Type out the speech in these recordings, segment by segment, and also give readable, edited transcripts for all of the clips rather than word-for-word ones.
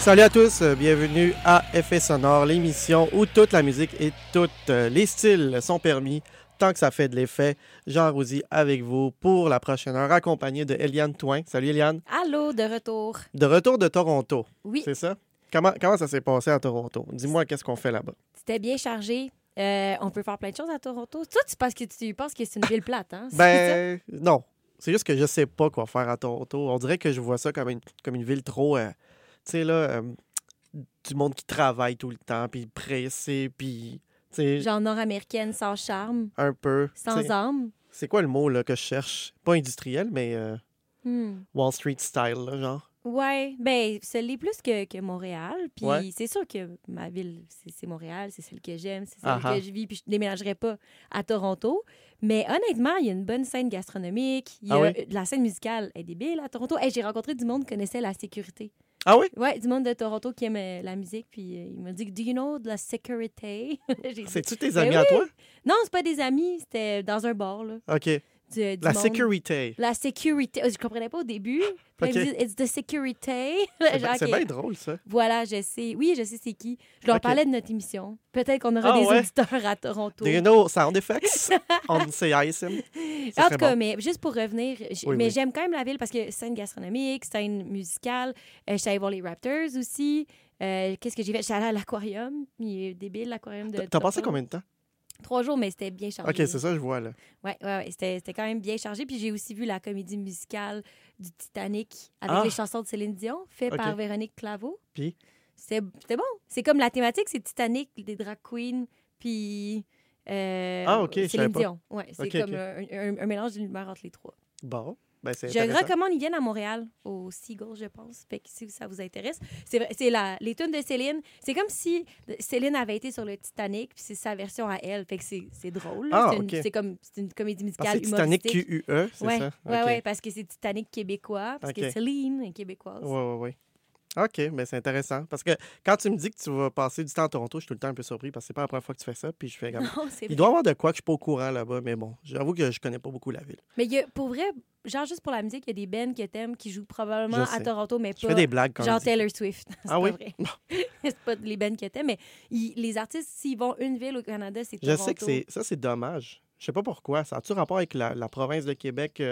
Salut à tous, bienvenue à Effets sonores, l'émission où toute la musique et tous les styles sont permis, tant que ça fait de l'effet. Jean Rouzy avec vous pour la prochaine heure, accompagné de Eliane Touin. Salut Eliane. Allô, de retour. De retour de Toronto, Oui. c'est ça? Comment ça s'est passé à Toronto? Dis-moi qu'est-ce qu'on fait là-bas. C'était bien chargé. On peut faire plein de choses à Toronto. Toi, tu penses que c'est une ville plate, hein? Ben, non. C'est juste que je sais pas quoi faire à Toronto. On dirait que je vois ça comme une ville trop... tu sais, là, du monde qui travaille tout le temps, puis pressé, puis... Genre nord-américaine, sans charme, un peu. sans âme. C'est quoi le mot là, que je cherche? Pas industriel, mais Wall Street style, là, genre. Ouais, ben, ça l'est plus que Montréal. Puis Ouais. c'est sûr que ma ville, c'est Montréal, c'est celle que j'aime, c'est celle Ah-ha. que je vis, puis je ne déménagerai pas à Toronto. Mais honnêtement, il y a une bonne scène gastronomique. Il y a, Ah oui? La scène musicale est débile à Toronto. Hey, j'ai rencontré du monde qui connaissait la sécurité. Ah oui? Ouais, du monde de Toronto qui aime la musique. Puis il m'a dit, Do you know de la sécurité? J'ai dit, C'est-tu tes Ben amis à oui. toi? Non, c'est pas des amis, c'était dans un bar, là. OK. Du La monde. sécurité. La sécurité. Je comprenais pas au début. Puis OK. ils me disent, It's the sécurité. C'est bien drôle, ça. Voilà, je sais. Oui, je sais c'est qui. Je leur OK. parlais de notre émission. Peut-être qu'on aura Ah des ouais? auditeurs à Toronto. Do you know sound effects on CISM? En tout cas, mais juste pour revenir, Oui. j'aime quand même la ville parce que scène gastronomique, scène musicale. Je suis allée voir les Raptors aussi. Qu'est-ce que j'ai fait? Je suis allée à l'aquarium. Il est débile, l'aquarium de T'as passé Toronto. combien de temps? 3 jours, mais c'était bien chargé. OK, c'est ça, je vois, là. Ouais. C'était quand même bien chargé. Puis j'ai aussi vu la comédie musicale du Titanic avec les chansons de Céline Dion, fait OK. par Véronique Claveau. Puis? C'était bon. C'est comme la thématique, c'est Titanic, des drag queens, puis OK, je savais Céline pas. Dion. Ouais, c'est OK, comme OK. un mélange d'univers entre les trois. Bon, ben c'est Je intéressant. recommande, ils viennent à Montréal, au Seagull, je pense. Fait que si ça vous intéresse. C'est vrai, les tunes de Céline. C'est comme si Céline avait été sur le Titanic, puis c'est sa version à elle. Fait que c'est drôle. là. Ah, c'est OK. c'est une comédie Ah, musicale c'est Titanic humoristique. QUE, c'est Ouais, ça? ouais, OK. ouais, parce que c'est Titanic québécois, parce OK. que Céline est québécoise. Oui. OK, mais c'est intéressant. Parce que quand tu me dis que tu vas passer du temps à Toronto, je suis tout le temps un peu surpris parce que c'est pas la première fois que tu fais ça. Puis je fais comme... Non, c'est Il doit y avoir de quoi que je suis pas au courant là-bas, mais bon, j'avoue que je connais pas beaucoup la ville. Mais pour vrai, genre juste pour la musique, il y a des bands que t'aimes qui jouent probablement Je à sais. Toronto, mais Je fais pas des blagues quand genre je dis. Taylor Swift. C'est Ah pas oui? vrai. C'est pas les bands que t'aimes, mais les artistes, s'ils vont une ville au Canada, c'est Je Toronto. sais que c'est dommage. Je sais pas pourquoi. Ça a-tu rapport avec la province de Québec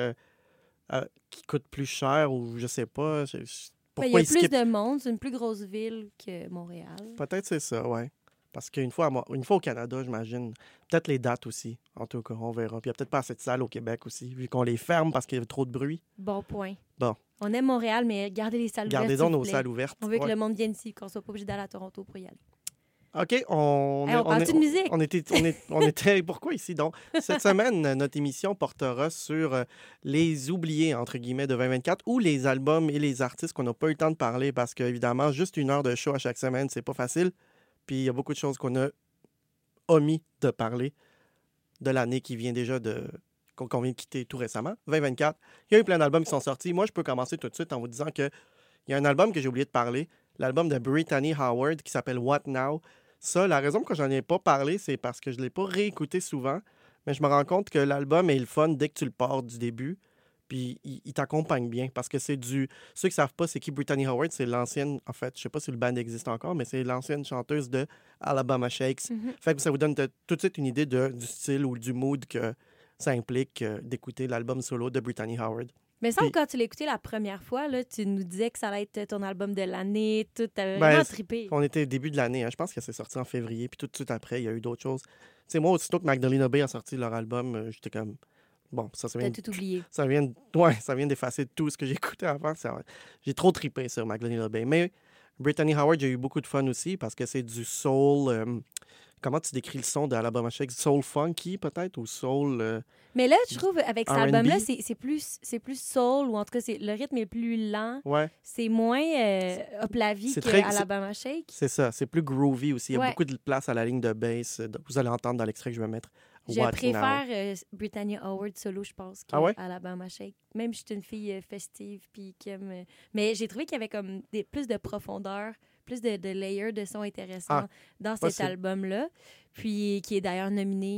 qui coûte plus cher ou je sais pas. Ben, il y Pourquoi a ils plus skippent? de monde, c'est une plus grosse ville que Montréal. Peut-être c'est ça, ouais. Parce qu'une fois, une fois au Canada, j'imagine. Peut-être les dates aussi. En tout cas, on verra. Puis il n'y a peut-être pas assez de salles au Québec aussi, vu qu'on les ferme parce qu'il y a trop de bruit. Bon point. Bon. On aime Montréal, mais gardez les salles ouvertes. Gardez s'il donc vous nos plaît. salles ouvertes. On veut que Ouais. le monde vienne ici, qu'on soit pas obligé d'aller à Toronto pour y aller. OK, on parle-tu de musique? On était pourquoi ici donc? Cette semaine, notre émission portera sur les oubliés, entre guillemets, de 2024 ou les albums et les artistes qu'on n'a pas eu le temps de parler parce qu'évidemment, juste 1 heure de show à chaque semaine, c'est pas facile. Puis il y a beaucoup de choses qu'on a omis de parler de l'année qui vient déjà qu'on vient de quitter tout récemment, 2024. Il y a eu plein d'albums qui sont sortis. Moi, je peux commencer tout de suite en vous disant qu'il y a un album que j'ai oublié de parler, l'album de Brittany Howard qui s'appelle What Now? Ça, la raison que j'en ai pas parlé, c'est parce que je ne l'ai pas réécouté souvent, mais je me rends compte que l'album est le fun dès que tu le pars du début, puis il t'accompagne bien, parce que c'est du... Ceux qui ne savent pas c'est qui Brittany Howard, c'est l'ancienne, en fait, je sais pas si le band existe encore, mais c'est l'ancienne chanteuse de Alabama Shakes. Fait que ça vous donne tout de suite une idée du style ou du mood que ça implique d'écouter l'album solo de Brittany Howard. Mais ça, Puis- quand tu l'as écouté la première fois, là, tu nous disais que ça allait être ton album de l'année, tout. T'avais Ben, vraiment trippé. On était début de l'année, hein. Je pense que c'est sorti en février, puis tout de suite après, il y a eu d'autres choses. Tu sais, moi, aussitôt que Magdalena Bay a sorti leur album, j'étais comme... Bon, ça T'as vient, tout oublié. ça vient d'effacer tout ce que j'écoutais avant. J'ai trop trippé sur Magdalena Bay. Mais Brittany Howard, j'ai eu beaucoup de fun aussi parce que c'est du soul... comment tu décris le son de Alabama Shakes? Soul funky, peut-être? Ou soul... Mais là, je trouve, avec cet R&B. album-là, c'est plus soul, ou en tout cas, le rythme est plus lent. Ouais, C'est moins up la vie C'est que très- Alabama Shake. c'est ça. C'est plus groovy aussi. Il y a Ouais. beaucoup de place à la ligne de bass. Vous allez entendre dans l'extrait que je vais mettre. Je What préfère Now? Brittany Howard solo, je pense, Ah ouais? Alabama Shake. Même si je suis une fille festive, puis qui aime... Mais j'ai trouvé qu'il y avait comme plus de profondeur, plus de layers de sons intéressants Ah, dans cet possible. album-là. Puis qui est d'ailleurs nominé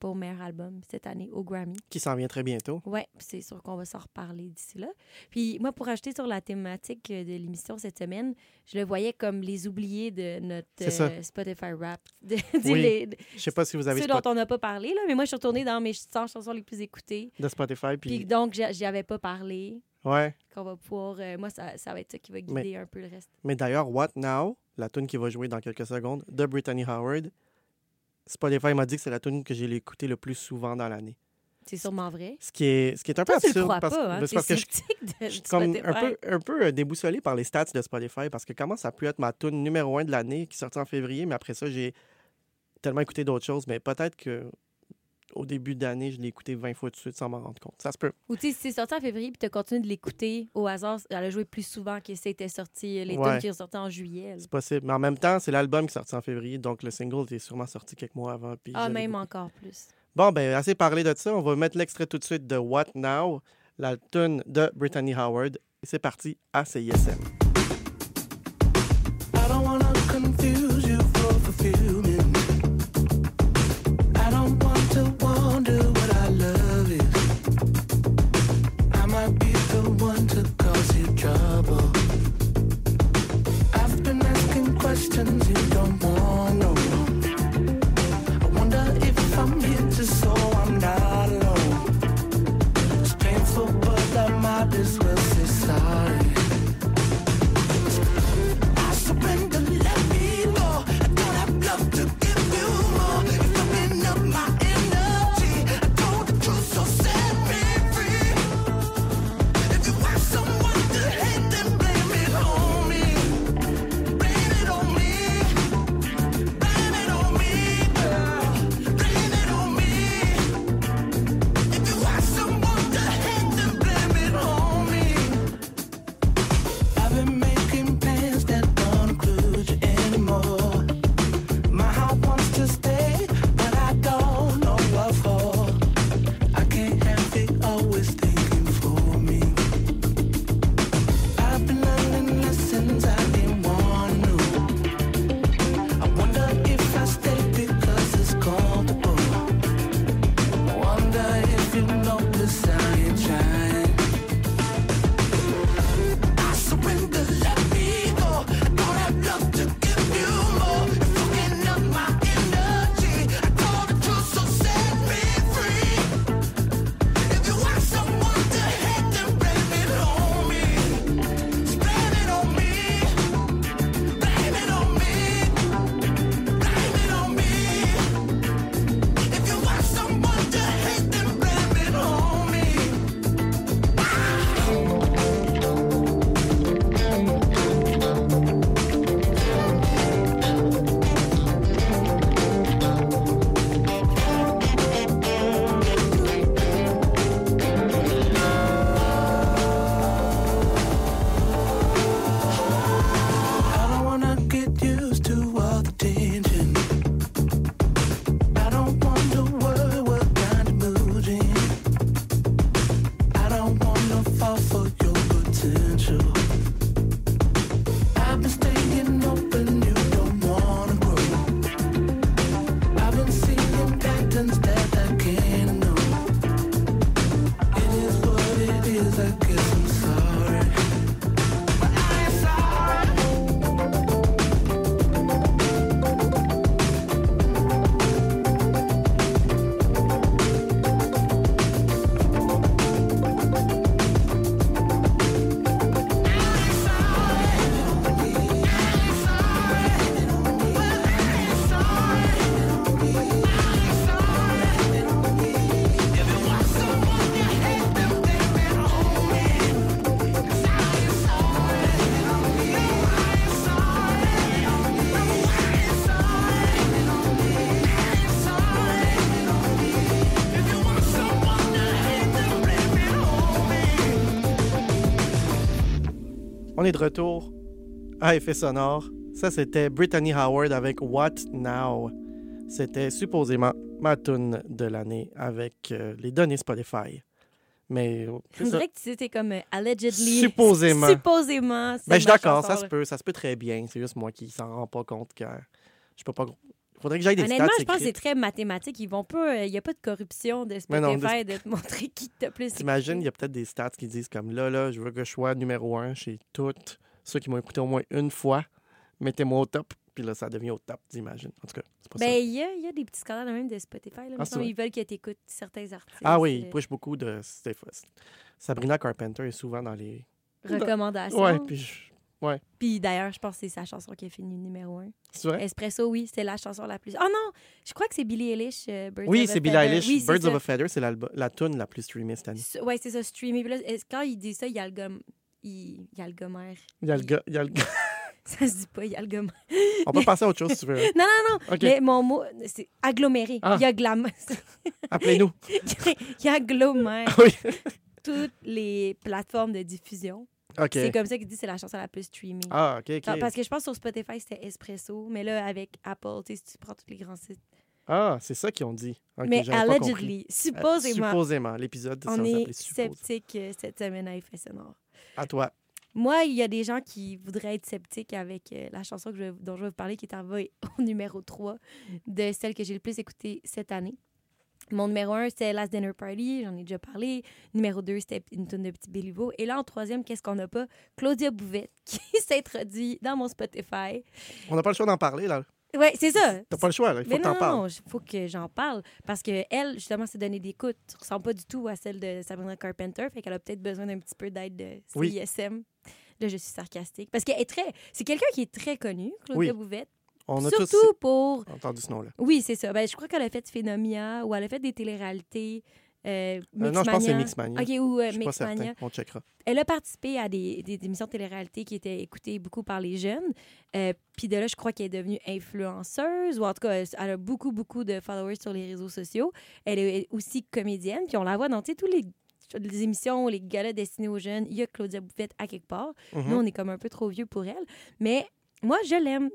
pas au meilleur album cette année au Grammy. Qui s'en vient très bientôt. Oui, c'est sûr qu'on va s'en reparler d'ici là. Puis moi, pour ajouter sur la thématique de l'émission cette semaine, je le voyais comme les oubliés de notre Spotify Rap. Oui. Je sais pas si vous avez... Ceux dont on n'a pas parlé, là, mais moi, je suis retournée dans mes 100 chansons les plus écoutées. De Spotify. Puis donc, j'y avais pas parlé. Ouais. Qu'on va pouvoir... moi, ça va être ça qui va guider un peu le reste. Mais d'ailleurs, What Now, la tune qui va jouer dans quelques secondes, de Brittany Howard, Spotify m'a dit que c'est la tune que j'ai écoutée le plus souvent dans l'année. C'est sûrement vrai. Ce qui est un peu Toi, absurde. Tu le crois parce, pas, hein? parce que je suis comme Spotify. un peu déboussolé par les stats de Spotify parce que comment ça a pu être ma tune numéro 1 de l'année qui sortit en février, mais après ça, j'ai tellement écouté d'autres choses. Mais peut-être que au début d'année, je l'ai écouté 20 fois de suite sans m'en rendre compte. Ça se peut. Ou tu sais, si c'est sorti en février puis tu as continué de l'écouter au hasard, elle a joué plus souvent que c'était sorti, les tunes qui sont sorties en juillet. Là. C'est possible. Mais en même temps, c'est l'album qui est sorti en février, donc le single est sûrement sorti quelques mois avant. Puis même encore plus. Bon, ben assez parlé de ça. On va mettre l'extrait tout de suite de What Now, la tune de Brittany Howard. Et c'est parti à CISM. I don't wanna confuse you for fulfillment. I don't want to wonder what I love is. I might be the one to cause you trouble. I've been asking questions you don't want to know. I'm here just so I'm not alone. It's painful, but I might as well say sorry. I surrender, let me go. I don't have love to give you more. You're fucking up my energy. I told the truth, so set me free. If you want someone to hate, then blame it on me. Blame it on me. Blame it on me, girl. On est de retour à Effet sonore. Ça, c'était Brittany Howard avec What Now. C'était supposément ma tune de l'année avec les données Spotify. Mais on dirait que c'était comme allegedly. Supposément. Supposément. Ben, je suis d'accord, ça se peut très bien. C'est juste moi qui s'en rend pas compte que je peux pas Faudrait que j'aille des Honnêtement, stats je pense que c'est écrites. très mathématique. Ils vont pas... Il n'y a pas de corruption de Mais non, Spotify de te montrer qui t'a plus écouté. T'imagines, il y a peut-être des stats qui disent comme là, je veux que je sois numéro 1 chez toutes ceux qui m'ont écouté au moins une fois. Mettez-moi au top. Puis là, ça devient au top, j'imagine. En tout cas, c'est pas ça. Ben, il y a des petits scandales même de Spotify. Là, Ah, c'est vrai? ils veulent que tu écoutes certains artistes. Ah oui, ils pushent beaucoup de... Sabrina Carpenter est souvent dans les... Recommandations. Ouais, puis Puis d'ailleurs, je pense que c'est sa chanson qui a fini numéro 1. c'est vrai? Espresso, oui, c'est la chanson la plus... Oh non! Je crois que c'est Billie Eilish, Birds Oui, of a c'est Billie Feather. Eilish. Oui, c'est Birds ça. of a Feather, c'est la tune la plus streamée cette année. Ouais, c'est ça, streamé. Puis là, quand il dit ça, il y a le gomme... Il y a le gommère. Il y a le gars... Ça se dit pas, il y a le gomme. On peut passer à autre chose si tu veux. Non, non, non. OK. Mais mon mot, c'est aggloméré. Ah. Il y a glam... Appelez-nous. il agglomère Oui. toutes les plateformes de diffusion. OK. C'est comme ça qu'il dit que c'est la chanson la plus streamée. Ah, OK. Parce que je pense que sur Spotify, c'était Espresso. Mais là, avec Apple, tu sais, si tu prends tous les grands sites. Ah, c'est ça qu'ils ont dit. OK, mais j'avais pas compris. allegedly, supposément, Supposément. L'épisode, ça on va est s'appeler Supposément. sceptique cette semaine à Effet Sonore. À toi. Moi, il y a des gens qui voudraient être sceptiques avec la chanson dont je vais vous parler, qui est en va au numéro 3 de celle que j'ai le plus écoutée cette année. Mon numéro 1, c'était Last Dinner Party, j'en ai déjà parlé. Numéro 2, c'était une tonne de Petit Béliveau. Et là, en troisième, qu'est-ce qu'on n'a pas? Claudia Bouvette, qui s'introduit dans mon Spotify. On n'a pas le choix d'en parler, là. Oui, c'est ça. T'as pas le choix, là. Il faut Mais que t'en parles. non, il faut que j'en parle. Parce qu'elle, justement, s'est donné des écoutes. Ne ressemble pas du tout à celle de Sabrina Carpenter. Fait qu'elle a peut-être besoin d'un petit peu d'aide de Oui. CISM. Là, je suis sarcastique. Parce qu'elle est très... C'est quelqu'un qui est très connu, Claudia Oui. Bouvette. On a Surtout tous pour... entendu ce nom-là. Oui, c'est ça. Ben, je crois qu'elle a fait Phénomia ou elle a fait des téléréalités. Non, je pense que c'est Mixmania. OK, ou Je suis pas certain. Mixmania. On checkera. Elle a participé à des émissions de télé-réalité qui étaient écoutées beaucoup par les jeunes. Puis de là, je crois qu'elle est devenue influenceuse, ou en tout cas, elle a beaucoup, beaucoup de followers sur les réseaux sociaux. Elle est aussi comédienne, puis on la voit dans, tu sais, tous les émissions, les galas destinés aux jeunes. Il y a Claudia Bouvette à quelque part. Mhm. Nous, on est comme un peu trop vieux pour elle. Mais moi, je l'aime.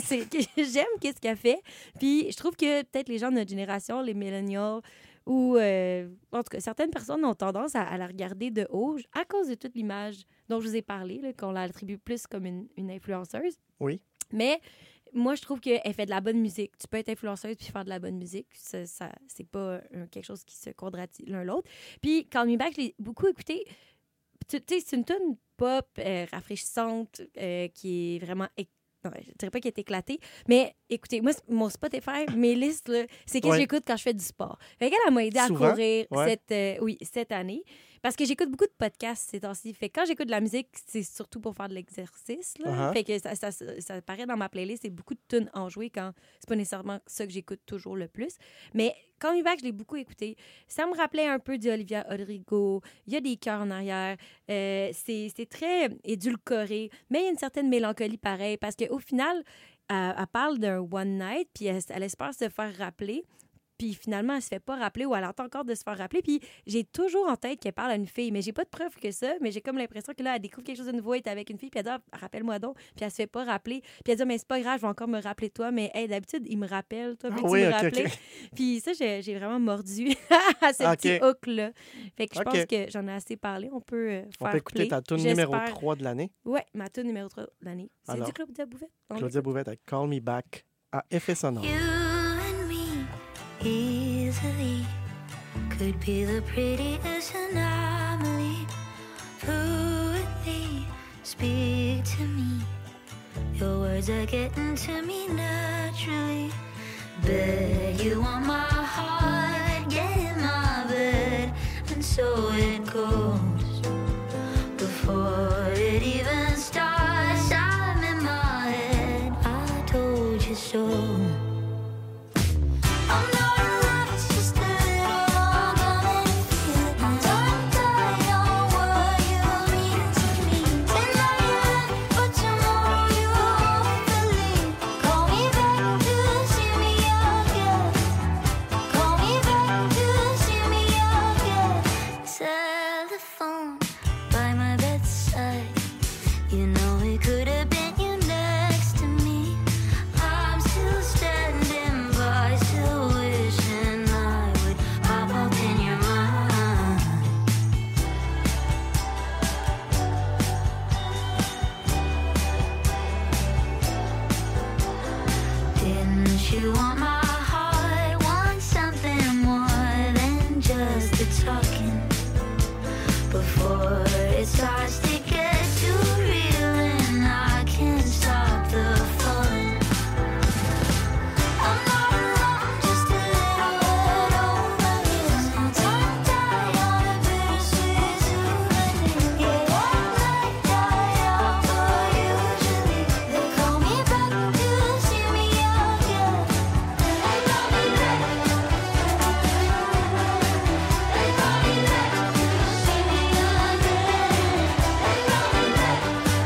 J'aime qu'est-ce qu'elle fait. Puis je trouve que peut-être les gens de notre génération, les millennials, ou en tout cas, certaines personnes ont tendance à la regarder de haut à cause de toute l'image dont je vous ai parlé, là, qu'on l'attribue plus comme une influenceuse. Oui. Mais moi, je trouve qu'elle fait de la bonne musique. Tu peux être influenceuse puis faire de la bonne musique. Ça c'est pas quelque chose qui se contradit l'un l'autre. Puis Call Me Back, je l'ai beaucoup écouté. Tu sais, c'est une tune pop rafraîchissante qui est vraiment... Non, je dirais pas qu'elle est éclatée, mais écoutez, moi, mon Spotify, mes listes, là, c'est qu'est-ce que Ouais. j'écoute quand je fais du sport. Fait qu'elle m'a aidé à Souvent? courir Ouais. cette année. Parce que j'écoute beaucoup de podcasts ces temps-ci. Fait que quand j'écoute de la musique, c'est surtout pour faire de l'exercice. Là. Uh-huh. Fait que ça apparaît dans ma playlist. C'est beaucoup de tunes enjouées quand c'est pas nécessairement ça que j'écoute toujours le plus. Mais Call Me Back, je l'ai beaucoup écouté. Ça me rappelait un peu d'Olivia Rodrigo. Il y a des chœurs en arrière. C'est très édulcoré. Mais il y a une certaine mélancolie pareil. Parce qu'au final, elle parle d'un one night, puis elle espère se faire rappeler. Puis finalement, elle se fait pas rappeler ou elle attend encore de se faire rappeler. Puis j'ai toujours en tête qu'elle parle à une fille, mais j'ai pas de preuve que ça. Mais j'ai comme l'impression que là, elle découvre quelque chose de nouveau, elle est avec une fille, puis elle dit « Ah, rappelle-moi donc ». Puis elle se fait pas rappeler. Puis elle dit « Mais c'est pas grave, je vais encore me rappeler de toi. » Mais hey, d'habitude, il me rappelle. Toi, peux-tu oui, me ok, rappeler? ok. Puis ça, j'ai vraiment mordu à ce Ok. petit hook-là. Fait que je Ok. pense que j'en ai assez parlé. On peut faire On peut écouter ta tune numéro 3 de l'année. Ouais, ma tune numéro 3 de l'année. C'est Alors, du Claudia Bouvette. Claudia Bouvette avec Call Me Back à Effet Sonore. You and me easily could be the prettiest anomaly. Fluently speak to me. Your words are getting to me naturally. Bet you want my heart, get in my bed, and so it goes. Before it even starts, I'm in my head. I told you so. I'm not in love, it's just a little uncoming feeling. Don't die on what you mean to me. Tonight, but tomorrow you hopefully call me back to see me again. Call me back talking before it starts to get too real and I can't stop the fun. I'm not alone, just a little bit over you. Sometimes I on a bittersweet souvenir. Yeah, that night died out, but usually they call me back to see me again. They call me back. They call me back to see me again. They call me back.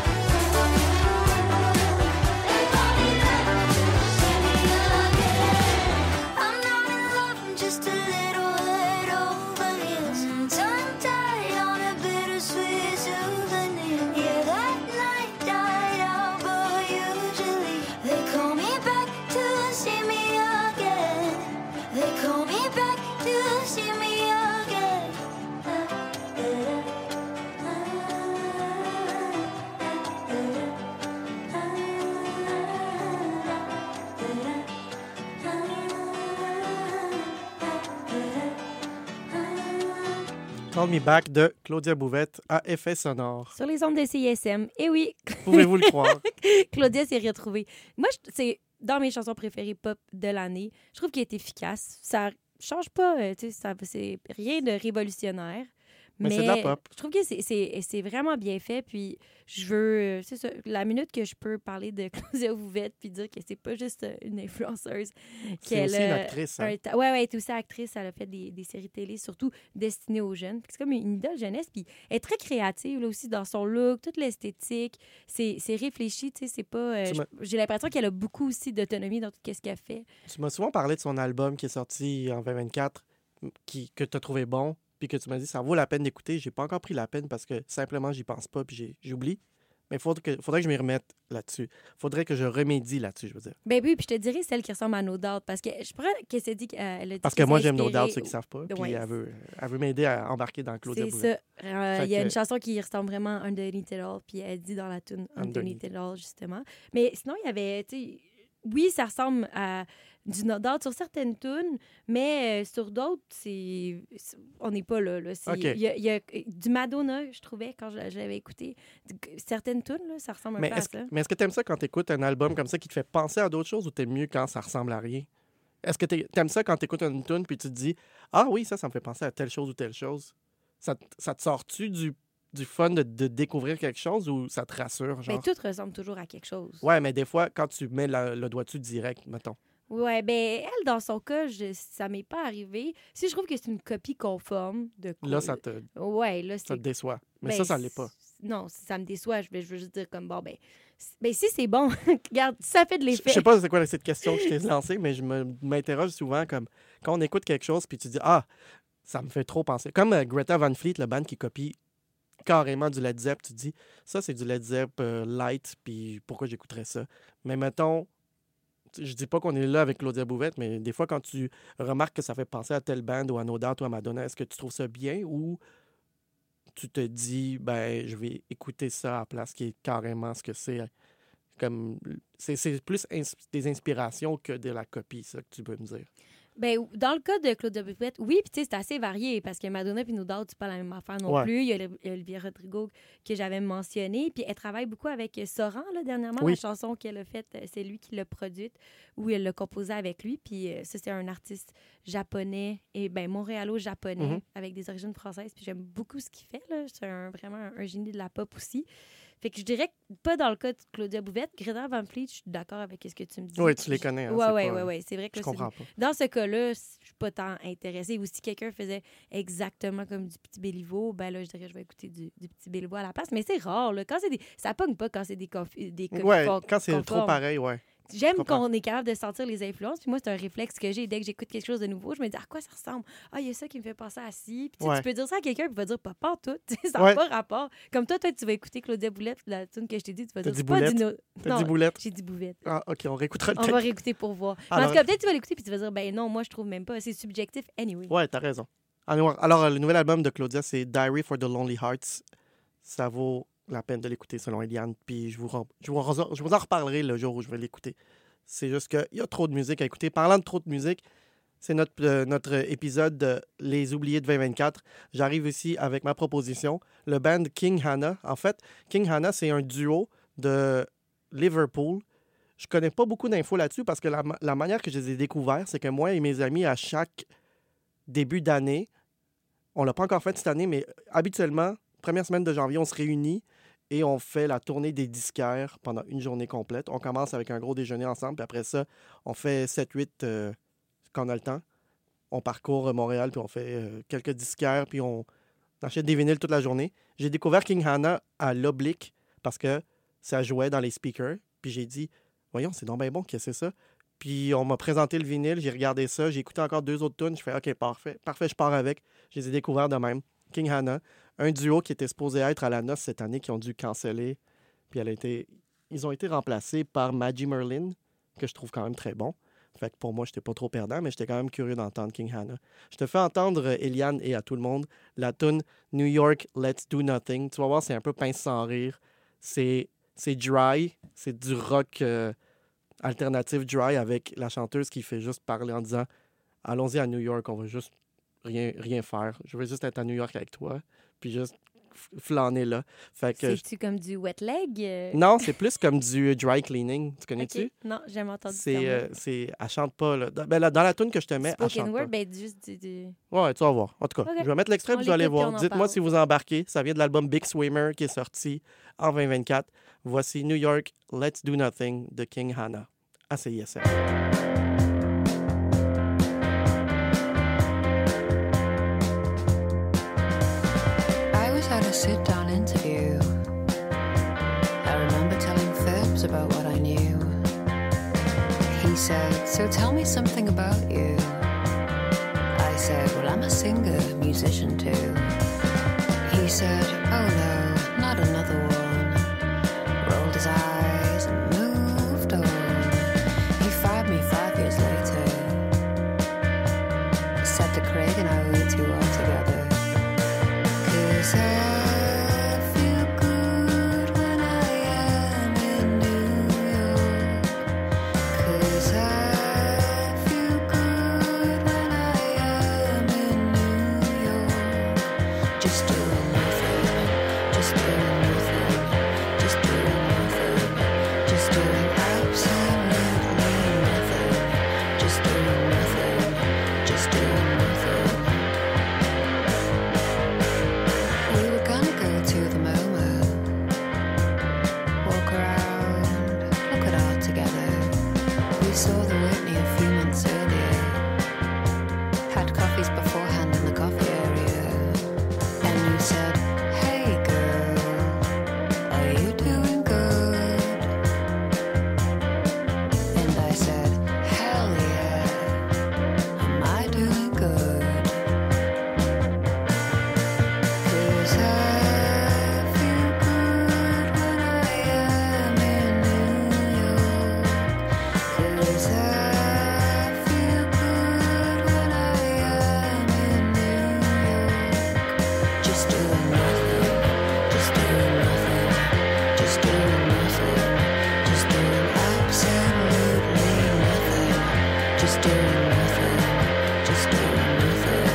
They call me back to see me again. I'm not in love, I'm just a little bit over you. Sometimes I on a bittersweet souvenir. Yeah, that night died out, but usually they call me back to see me again. They call me back to see me again. Call Me Back de Claudia Bouvette à effet sonore. Sur les ondes de CISM. Et oui, Pouvez-vous le croire? Claudia s'est retrouvée. Moi, c'est dans mes chansons préférées pop de l'année. Je trouve qu'elle est efficace. Ça change pas, tu sais, c'est rien de révolutionnaire. Mais c'est de la pop. Je trouve que c'est vraiment bien fait. Puis je veux, c'est ça, la minute que je peux parler de Claudia Bouvette puis dire que c'est pas juste une influenceuse. C'est aussi une actrice. Hein? Ouais, elle est aussi actrice. Elle a fait des séries télé, surtout destinées aux jeunes. C'est comme une idole jeunesse. Puis elle est très créative là, aussi dans son look, toute l'esthétique. C'est réfléchi, tu sais, c'est pas... j'ai l'impression qu'elle a beaucoup aussi d'autonomie dans tout ce qu'elle fait. Tu m'as souvent parlé de son album qui est sorti en 2024, que tu as trouvé bon, puis que tu m'as dit ça vaut la peine d'écouter. J'ai pas encore pris la peine parce que simplement j'y pense pas, puis j'oublie. Mais il faudrait que je m'y remette là-dessus. Faudrait que je remédie là-dessus, je veux dire. Ben oui, puis je te dirais celle qui ressemble à No Doubt, parce que je crois qu'elle s'est dit qu'elle a dit Parce que moi, j'aime No Doubt, ceux qui savent pas. Puis elle veut m'aider à embarquer dans Claudia Bouvette. C'est ça. Il y a une chanson qui ressemble vraiment à Underneath It All, puis elle dit dans la tune Underneath It All, justement. Mais sinon, il y avait, tu sais, oui, ça ressemble à du No Doubt sur certaines tunes, mais sur d'autres, on n'est pas là. Il y a du Madonna, je trouvais, quand je l'avais écouté. Certaines tunes, là, ça ressemble un peu à ça. Mais est-ce que tu aimes ça quand tu écoutes un album comme ça qui te fait penser à d'autres choses ou t'aimes mieux quand ça ressemble à rien? Est-ce que t'aimes ça quand tu écoutes une tune puis tu te dis « Ah oui, ça me fait penser à telle chose ou telle chose ». Ça te sort-tu du fun de découvrir quelque chose ou ça te rassure? Genre? Ben, tout ressemble toujours à quelque chose. Ouais, mais des fois, quand tu mets le doigt dessus direct, mettons. Ouais, ben elle, dans son cas, ça m'est pas arrivé. Si je trouve que c'est une copie conforme de quoi... Là, ça te déçoit. Mais ça l'est pas. Non, ça me déçoit. Je veux juste dire comme, bon, ben si c'est bon, regarde, ça fait de l'effet. Je sais pas c'est quoi cette question que je t'ai lancée, mais je m'interroge souvent comme quand on écoute quelque chose puis tu dis « Ah, ça me fait trop penser ». Comme Greta Van Fleet, le band qui copie carrément du Led Zepp, tu dis « Ça, c'est du Led Zepp light, puis pourquoi j'écouterais ça? » Mais mettons... Je dis pas qu'on est là avec Claudia Bouvette, mais des fois, quand tu remarques que ça fait penser à telle band ou à No Doubt ou à Madonna, est-ce que tu trouves ça bien ou tu te dis, ben, je vais écouter ça à la place qui est carrément ce que c'est? Comme, c'est plus des inspirations que de la copie, ça que tu peux me dire. Ben, dans le cas de Claudia Bouvette, oui, puis tu sais, c'est assez varié parce que Madonna et No Doubt, c'est pas la même affaire non plus. Il y a Olivia Rodrigo que j'avais mentionné, puis elle travaille beaucoup avec Soran, là, dernièrement. La chanson qu'elle a faite, c'est lui qui l'a produite ou elle l'a composée avec lui, puis ça, c'est un artiste japonais et montréalo-japonais avec des origines françaises, puis j'aime beaucoup ce qu'il fait, là. C'est vraiment un génie de la pop aussi. Fait que je dirais que pas dans le cas de Claudia Bouvette. Greta Van Fleet, je suis d'accord avec ce que tu me dis. Oui, tu les connais. Hein, oui. C'est vrai que je comprends pas. Dans ce cas-là, je suis pas tant intéressée. Ou si quelqu'un faisait exactement comme du Petit Béliveau, ben là, je dirais que je vais écouter du Petit Béliveau à la place. Mais c'est rare, là. Quand c'est ça pogne pas quand c'est des copies. Ouais, quand c'est trop pareil, ouais. J'aime qu'on est capable de sentir les influences. Puis moi, c'est un réflexe que j'ai. Dès que j'écoute quelque chose de nouveau, je me dis à quoi ça ressemble. Ah, il y a ça qui me fait penser à ci. Puis tu peux dire ça à quelqu'un, puis il va dire pas tout. Ça n'a pas rapport. Comme toi, tu vas écouter Claudia Boulette, la tune que je t'ai dit. Tu vas dire c'est pas du T'as dit Boulette? J'ai dit Bouvette. Ah, OK, on réécoutera le texte. On va réécouter pour voir. Alors, en tout cas, peut-être tu vas l'écouter, puis tu vas dire ben non, moi, je trouve même pas. C'est subjectif anyway. Ouais, t'as raison. Alors, le nouvel album de Claudia, c'est Diary for the Lonely Hearts. Ça vaut la peine de l'écouter, selon Eliane. Puis je vous en reparlerai le jour où je vais l'écouter. C'est juste qu'il y a trop de musique à écouter. Parlant de trop de musique, C'est notre épisode de Les Oubliés de 2024. J'arrive ici avec ma proposition. Le band King Hannah. En fait, King Hannah, c'est un duo de Liverpool. Je connais pas beaucoup d'infos là-dessus parce que la manière que je les ai découverts, c'est que moi et mes amis, à chaque début d'année, on l'a pas encore fait cette année, mais habituellement, première semaine de janvier, on se réunit et on fait la tournée des disquaires pendant une journée complète. On commence avec un gros déjeuner ensemble, puis après ça, on fait 7-8 quand on a le temps. On parcourt Montréal, puis on fait quelques disquaires, puis on achète des vinyles toute la journée. J'ai découvert King Hannah à l'Oblique parce que ça jouait dans les speakers. Puis j'ai dit, voyons, c'est donc bien bon, qu'est-ce que c'est ça? Puis on m'a présenté le vinyle, j'ai regardé ça, j'ai écouté encore 2 autres tunes. Je fais, OK, parfait, je pars avec. Je les ai découverts de même. King Hannah, un duo qui était supposé être à la noce cette année, qui ont dû canceller. Puis ils ont été remplacés par Maggie Merlin, que je trouve quand même très bon. Fait que pour moi, j'étais pas trop perdant, mais j'étais quand même curieux d'entendre King Hannah. Je te fais entendre, Eliane et à tout le monde, la tune New York, Let's Do Nothing. Tu vas voir, c'est un peu pince sans rire. C'est dry, c'est du rock alternatif dry avec la chanteuse qui fait juste parler en disant « Allons-y à New York, on va juste rien faire. Je veux juste être à New York avec toi, puis juste flâner là. » Fait que C'est-tu comme du wet leg? Non, c'est plus comme du dry cleaning. Tu connais-tu? Ok. Non, j'ai jamais entendu ça. Elle chante pas. Là. Dans la tune que je te mets, elle Spoken chante word, pas. ben juste du... Ouais, tu vas voir. En tout cas, Ok. je vais mettre l'extrait, On vous allez l'écoute, puis voir. on en Dites-moi parle. si vous embarquez. Ça vient de l'album Big Swimmer qui est sorti en 2024. Voici New York, Let's Do Nothing de King Hannah à CISM. I was at a sit-down interview. I remember telling Phelps about what I knew. He said, "So tell me something about you." I said, "Well, I'm a singer, musician too." He said, "Oh no, not another one." Rolled his eyes and moved on. He fired me 5 years later. Said to Craig and I were too well together. 'Cause I feel good when I am in New York. 'Cause I feel good when I am in New York. Just doing nothing, just doing nothing, just doing nothing, just doing absolutely nothing, just doing nothing, just doing nothing. We were gonna go to the MoMA, walk around, look at art together. We saw the Whitney a few months earlier, had coffees beforehand in the coffee area, and you said, "Hey girl, are you doing good?" And I said, "Hell yeah, am I doing good?" 'Cause I feel good when I am in New York. 'Cause I feel good when I am in New York. Just doing nothing, just doing nothing, just doing nothing, just doing absolutely nothing, just doing nothing, just doing nothing.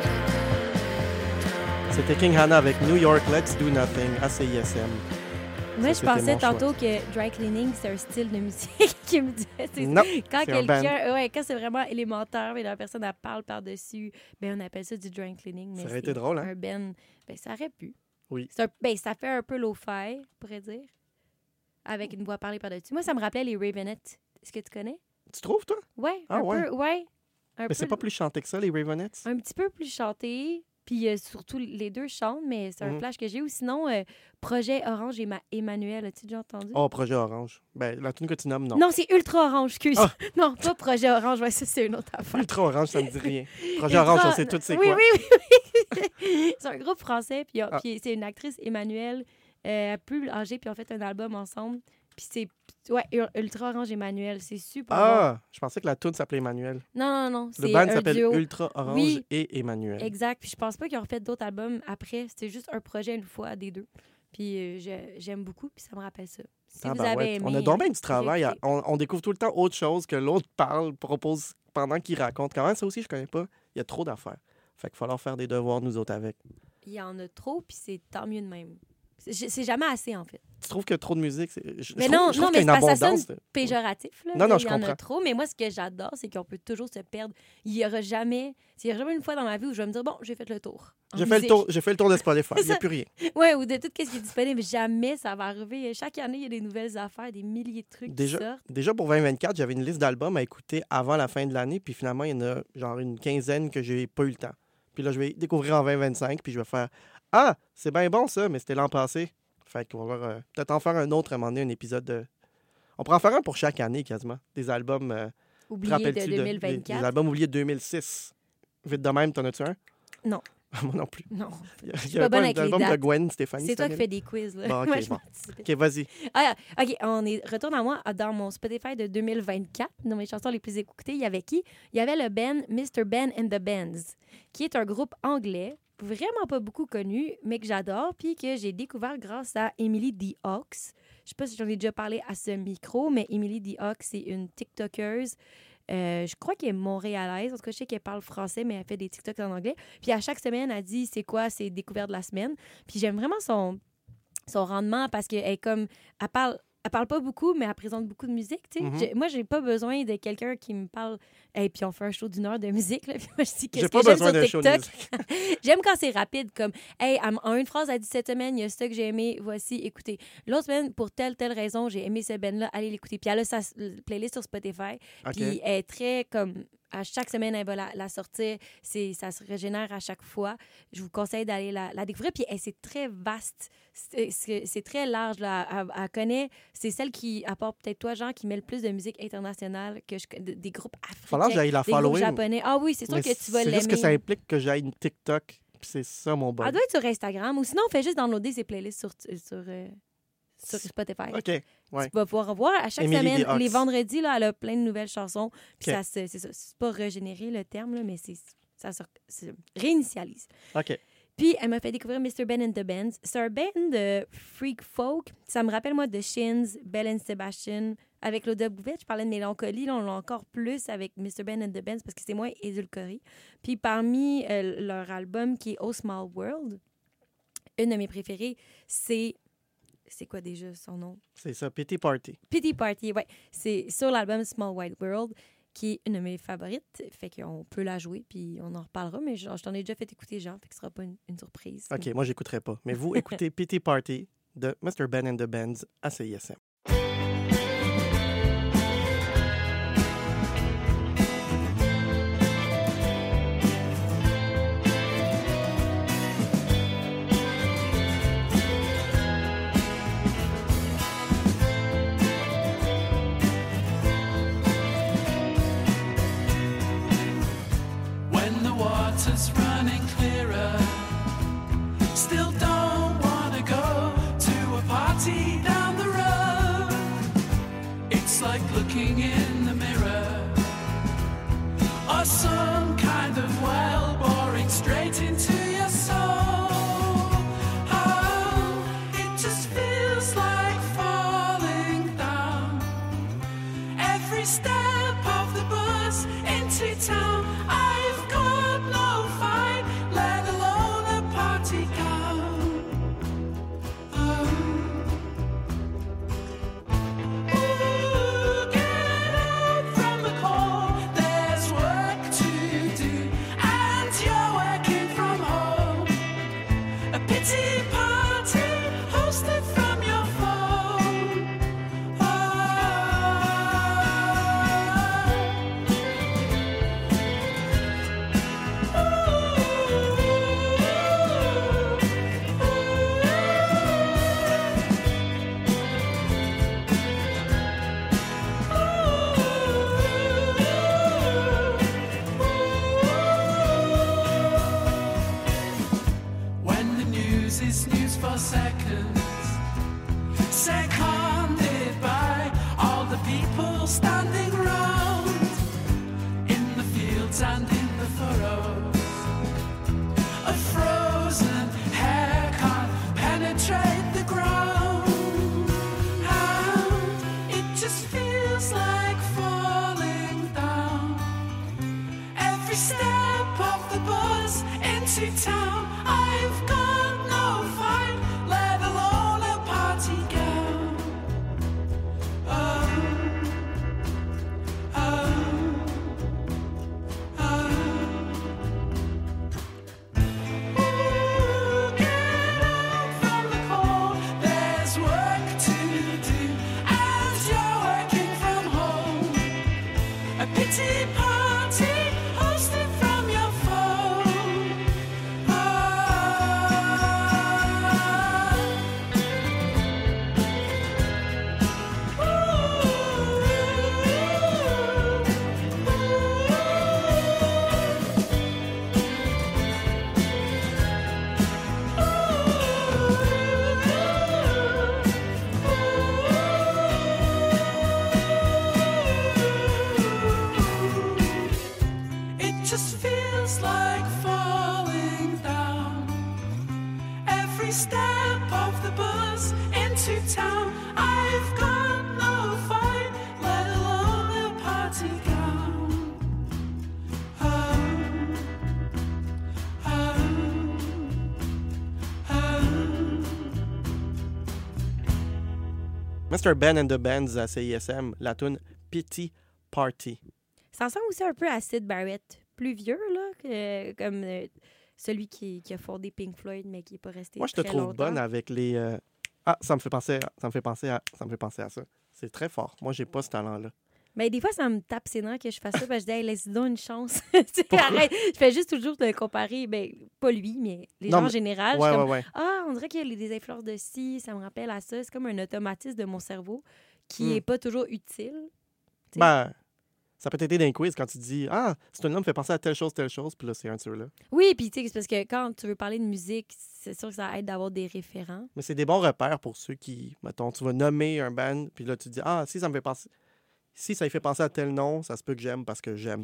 C'était King Hannah avec New York, Let's Do Nothing à CISM. Moi, je c'était pensais mon choix. tantôt que dry cleaning, c'est un style de musique qui me disait. Non, Quand c'est un band. quelqu'un, ouais, quand c'est vraiment élémentaire, mais la personne elle parle par-dessus, ben on appelle ça du dry cleaning. Mais Ça aurait c'est été drôle, hein? Un ben, ça aurait pu. Oui. Ben, ça fait un peu lo-fi, on pourrait dire, avec une voix parlée par-dessus. Moi, ça me rappelait les Ravenettes. Est-ce que tu connais? Tu trouves, toi? Ouais, Ah, un ouais. peu, ouais. Mais c'est pas plus chanté que ça, les Ravenettes? Un petit peu plus chanté. Puis surtout, les deux chantent, mais c'est un Mhm. flash que j'ai. Ou sinon, Projet Orange et Emmanuel, as-tu déjà entendu? Oh, Projet Orange. Ben, la tune que tu nommes, non. Non, c'est Ultra Orange, excuse. Ah. Non, pas Projet Orange, ouais, ça, c'est une autre affaire. Ultra Orange, ça me dit rien. Projet Ultra- Orange, on sait tout c'est oui, quoi. Oui, oui. C'est un groupe français, puis Ah. puis c'est une actrice, Emmanuel, plus âgée, puis on fait un album ensemble. Puis c'est Ultra Orange Emmanuel, c'est super bon. Ah, je pensais que la tune s'appelait Emmanuel. Non, Le c'est band un s'appelle duo. Ultra Orange Oui. et Emmanuel. Exact. Puis je pense pas qu'ils ont refait d'autres albums après. C'était juste un projet une fois des deux. Puis j'aime beaucoup, puis ça me rappelle ça. Si Ah, vous ben avez ouais. aimé... On a donc bien du travail. j'ai écouté. On découvre tout le temps autre chose que l'autre parle, propose pendant qu'il raconte. Quand même, ça aussi, je connais pas. Il y a trop d'affaires. Fait qu'il va falloir faire des devoirs, nous autres, avec. Il y en a trop, puis c'est tant mieux de même. C'est jamais assez, en fait. Tu trouves qu'il y a trop de musique? Mais non, je trouve mais qu'il y a une c'est parce que ça abondance. sonne péjoratif. Là, Non, non, il je y en a comprends. trop, mais moi, ce que j'adore, c'est qu'on peut toujours se perdre. Il y aura jamais une fois dans ma vie où je vais me dire, bon, j'ai fait le tour. en J'ai fait le tour de Spotify. Il n'y a Ça- plus rien. Ouais, ou de tout ce qui est disponible. Jamais ça va arriver. Chaque année, il y a des nouvelles affaires, des milliers de trucs qui sortent. Déjà, pour 2024, j'avais une liste d'albums à écouter avant la fin de l'année. Puis finalement, il y en a genre une quinzaine que j'ai pas eu le temps. Puis là, je vais découvrir en 2025. Puis je vais faire Ah, c'est bien bon ça, mais c'était l'an passé. Fait qu'on va peut-être en faire un autre à un moment donné, un épisode de. On pourrait en faire un pour chaque année quasiment. Des albums. Te Oublié de rappelles-tu des 2024. albums oubliés de 2006? Vite de même, t'en as-tu un? Non. Moi non plus. Non. Il y suis avait pas bonne un avec les album de dates. Gwen Stéphanie. C'est toi cette qui fais année-là? des quiz. Là. Bon, ok, Moi, je bon. participe. OK, vas-y. Ah, OK, retourne à moi dans mon Spotify de 2024. Dans mes chansons les plus écoutées, il y avait qui? Il y avait le band Mr. Ben and the Bands, qui est un groupe anglais, vraiment pas beaucoup connu, mais que j'adore, puis que j'ai découvert grâce à Emily D. Hawks. Je sais pas si j'en ai déjà parlé à ce micro, mais Emily D. Hawks, c'est une TikTokeuse. Je crois qu'elle est montréalaise. En tout cas, je sais qu'elle parle français, mais elle fait des TikToks en anglais. Puis à chaque semaine, elle dit c'est quoi ses découvertes de la semaine. Puis j'aime vraiment son rendement parce qu'elle est comme... Elle parle pas beaucoup, mais elle présente beaucoup de musique, tu sais. Mhm. Moi, j'ai pas besoin de quelqu'un qui me parle. Et puis on fait un show d'une heure de musique, là. Puis moi, je dis que J'ai ce pas que j'aime besoin sur d'un show de TikTok, musique. j'aime quand c'est rapide, comme hey, en une phrase, elle a dit cette semaine, il y a ça que j'ai aimé, voici, écoutez. L'autre semaine, pour telle raison, j'ai aimé ce band-là, allez l'écouter. Puis elle a sa playlist sur Spotify, OK. puis elle est très comme. À chaque semaine, elle va la sortir. Ça se régénère à chaque fois. Je vous conseille d'aller la découvrir. Puis c'est très vaste. C'est très large. Là. Elle connaît... C'est celle qui apporte peut-être toi, Jean, qui met le plus de musique internationale, des groupes africains, Falloir que j'aille la des groupes follower. japonais. Ah oui, c'est sûr Mais que tu vas c'est juste que ça l'aimer. implique que j'aille une TikTok. Puis c'est ça mon bug. Elle doit être sur Instagram. Ou sinon, on fait juste downloader ses playlists sur Spotify. OK. Ouais. Tu vas pouvoir voir à chaque Emily semaine. D. Hawks. Les vendredis, là, elle a plein de nouvelles chansons. Puis OK. c'est ça. C'est pas régénérer le terme, là, mais ça se réinitialise. OK. Puis elle m'a fait découvrir Mr. Ben and the Bands. C'est un band de freak folk. Ça me rappelle, moi, de Shins, Belle and Sebastian. Avec Claudia Bouvette, je parlais de mélancolie. Là, on l'a encore plus avec Mr. Ben and the Bands parce que c'est moins édulcoré. Puis parmi leur album qui est Oh Small World, une de mes préférées, c'est quoi déjà son nom? C'est ça, Pity Party. Pity Party, ouais. C'est sur l'album Small White World, qui est une de mes favorites. Fait qu'on peut la jouer, puis on en reparlera. Mais je t'en ai déjà fait écouter, Jean, fait que ce sera pas une surprise. OK, moi, j'écouterai pas. Mais vous, écoutez Pity Party de Mr. Ben and the Bands à CISM. When the water's running clearer, still don't wanna go to a party down the road. It's like looking in the mirror, or some kind of well boring straight into your soul. Oh, it just feels like falling down. Every step of the bus into town, I've got no fight, let alone a party gown. Oh, pity party hosted from your phone. When the news is news for seconds, seconded by all the people standing round in the fields and in the furrows. A frozen hair can't penetrate the ground, and it just feels like falling down. Every step of the bus into town, I've got no fight, let alone a party gown. Oh, oh, oh. Ooh, get out from the cold, there's work to do, and you're working from home. A pity party hosted from your phone. It just feels like falling down. Every step of the bus into town, I've got no fight, let alone a party gown. Oh, oh, oh. Mr. Ben and the Bands à CISM, la tune Pity Party. Ça ressemble aussi un peu à Syd Barrett, plus vieux, là, comme celui qui a fondé Pink Floyd, mais qui n'est pas resté Moi, je te très trouve longtemps. bonne avec les. Ah, ça me fait penser à ça. C'est très fort. Moi, j'ai pas ce talent-là. Mais des fois, ça me tape ses nerfs que je fasse ça, parce que je dis, hey, laisse-lui donc une chance. Tu sais, arrête. Je fais juste toujours de comparer, ben, pas lui, mais les Non, gens en mais- général. Je Ouais, suis ouais, comme, ouais. ah, on dirait qu'il y a des influences de ci, ça me rappelle à ça. C'est comme un automatisme de mon cerveau qui Hmm. n'est pas toujours utile. Tu sais. Ben, ça peut t'aider dans les quiz quand tu dis ah, ce tune-là me fait penser à telle chose, puis là, c'est un de ceux-là. Oui, puis tu sais, c'est parce que quand tu veux parler de musique, c'est sûr que ça aide d'avoir des référents. Mais c'est des bons repères pour ceux qui, mettons, tu vas nommer un band, puis là, tu dis ah, si ça me fait penser. Si ça lui fait penser à tel nom, ça se peut que j'aime parce que j'aime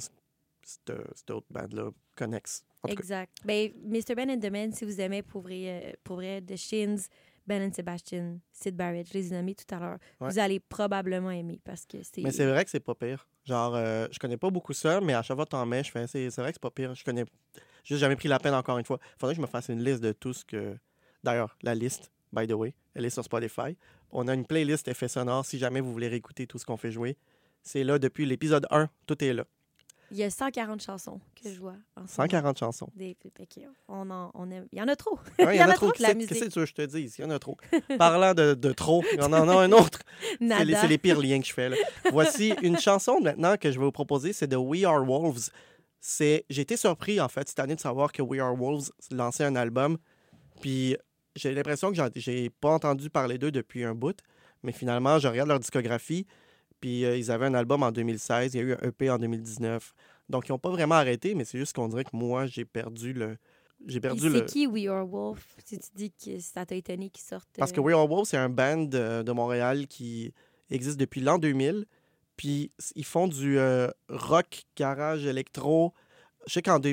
cette autre band-là, connexe. En tout cas, Exact. Ben, Mr. Ben and the Men, si vous aimez pour vrai The Shins, Ben and Sebastian, Syd Barrett, je les ai nommés tout à l'heure, Ouais. vous allez probablement aimer parce que c'est... mais c'est vrai que c'est pas pire. Genre, je connais pas beaucoup ça, mais à chaque fois que t'en mets, je fais c'est vrai que c'est pas pire. Je connais juste jamais pris la peine encore une fois. Faudrait que je me fasse une liste de tout ce que. D'ailleurs, la liste, by the way, elle est sur Spotify. On a une playlist effet sonore si jamais vous voulez réécouter tout ce qu'on fait jouer. C'est là depuis l'épisode 1, tout est là. Il y a 140 chansons que je vois en ce moment. 140 chansons. Fait que il y en a trop. Ouais, Il y en a trop de la Qu'est-ce musique. que tu veux que je te dise? Il y en a trop. Parlant de trop, il y en a un autre. Nada. C'est les pires liens que je fais. Là. Voici une chanson maintenant que je vais vous proposer, c'est de We Are Wolves. J'ai été surpris, en fait, cette année de savoir que We Are Wolves lançait un album. Puis j'ai l'impression que j'ai pas entendu parler d'eux depuis un bout. Mais finalement, je regarde leur discographie. Puis ils avaient un album en 2016. Il y a eu un EP en 2019. Donc, ils n'ont pas vraiment arrêté, mais c'est juste qu'on dirait que moi, j'ai perdu le... Puis c'est qui We Are Wolf? Si tu dis que ça t'a étonné qu'ils sortent... Parce que We Are Wolves, c'est un band de Montréal qui existe depuis l'an 2000. Puis ils font du rock, garage, électro. Je sais qu'en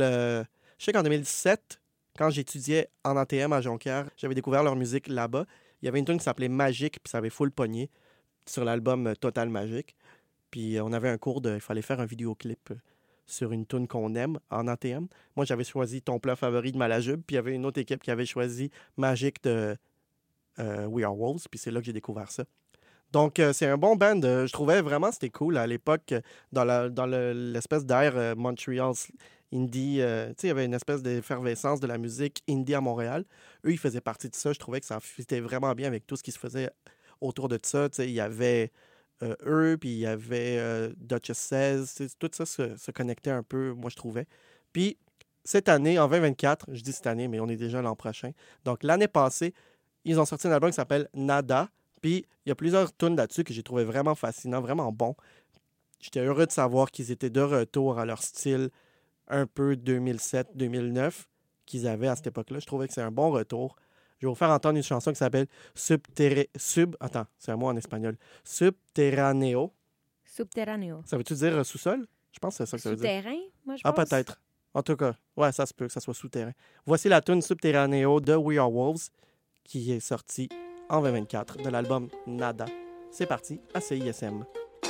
2017, quand j'étudiais en ATM à Jonquière, j'avais découvert leur musique là-bas. Il y avait une tune qui s'appelait Magique, puis ça avait full pogné sur l'album Total Magique. Puis on avait un cours il fallait faire un vidéoclip sur une tune qu'on aime en ATM. Moi, j'avais choisi Ton plat favori de Malajube, puis il y avait une autre équipe qui avait choisi Magique de We Are Wolves, puis c'est là que j'ai découvert ça. Donc, c'est un bon band. Je trouvais vraiment c'était cool à l'époque, l'espèce d'air Montreal indie. Tu sais, il y avait une espèce d'effervescence de la musique indie à Montréal. Eux, ils faisaient partie de ça. Je trouvais que ça fitait vraiment bien avec tout ce qui se faisait autour de ça. Tu sais, il y avait eux, puis il y avait Duchess 16. Tu sais, tout ça se connectait un peu, moi, je trouvais. Puis, cette année, en 2024, je dis cette année, mais on est déjà l'an prochain. Donc, l'année passée, ils ont sorti un album qui s'appelle Nada. Puis, il y a plusieurs tunes là-dessus que j'ai trouvé vraiment fascinant, vraiment bon. J'étais heureux de savoir qu'ils étaient de retour à leur style un peu 2007-2009 qu'ils avaient à cette époque-là. Je trouvais que c'est un bon retour. Je vais vous faire entendre une chanson qui s'appelle Attends, c'est un mot en espagnol. Subterráneo. Subterraneo. Ça veut-tu dire sous-sol? Je pense que c'est ça que ça veut dire. Souterrain, moi, je Ah, pense. peut-être. En tout cas, ouais, ça se peut que ça soit souterrain. Voici la tune Subterráneo de We Are Wolves qui est sortie en 2024 de l'album Nada. C'est parti à CISM.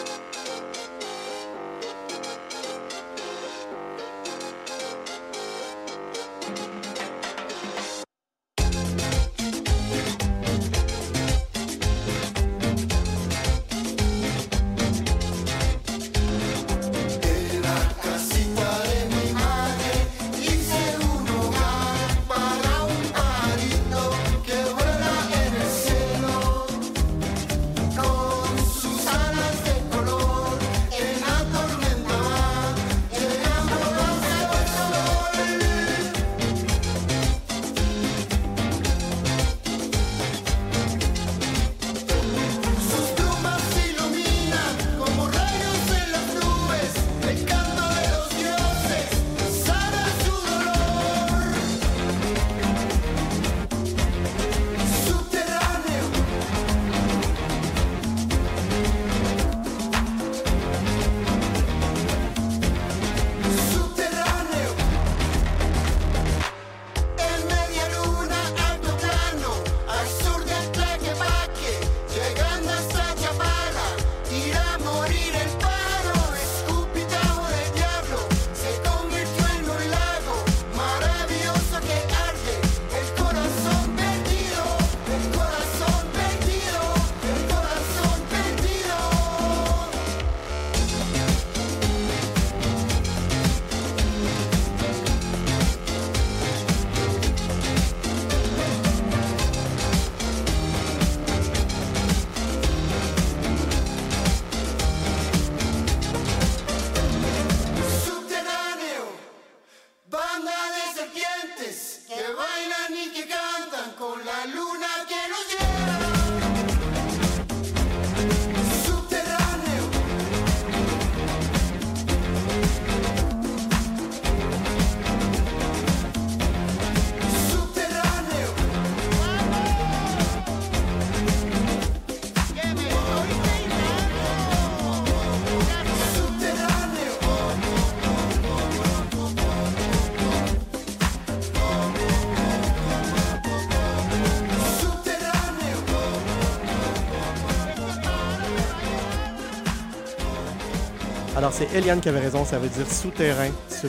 Alors, c'est Eliane qui avait raison, ça veut dire souterrain,